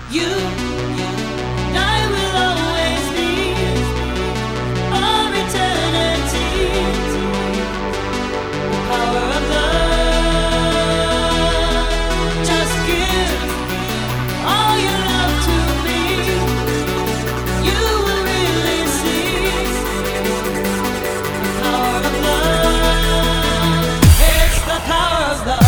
You and I will always be for eternity. The power of love. Just give all your love to me. You will really see the power of love. It's the power of love.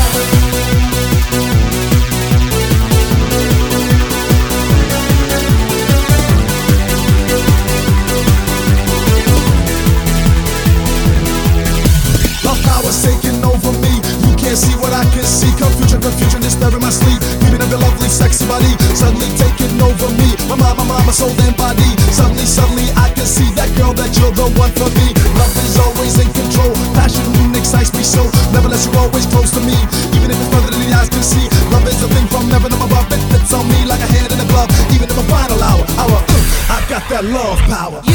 Taking over me, you can't see what I can see. Confusion is stirring my sleep. Even of your lovely, sexy body suddenly taking over me. My mind, my soul and body. Suddenly I can see that girl, that you're the one for me. Love is always in control. Passion excites me so. Nevertheless, you're always close to me. Even if it's further than the eyes can see. Love is a thing from heaven above. It fits on me like a hand in a glove. Even in my final hour, I got that love power.